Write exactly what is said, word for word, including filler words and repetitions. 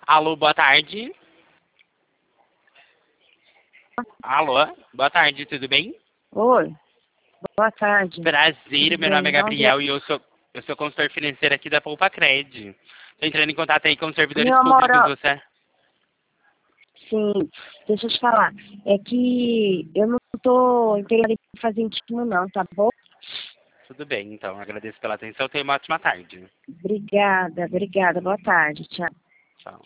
Alô, boa tarde. Alô, boa tarde, tudo bem? Oi, boa tarde. Prazer, Tudo meu nome é bem? Onde é? Gabriel e eu sou, eu sou consultor financeiro aqui da Poupa Cred. Tô entrando em contato aí com os servidores Meu amor, públicos, ó, você... sim, deixa eu te falar. É que eu não tô interessada em fazer íntimo não, tá bom? Tudo bem, então, agradeço pela atenção, tenha uma ótima tarde. Obrigada, obrigada. Boa tarde, tchau.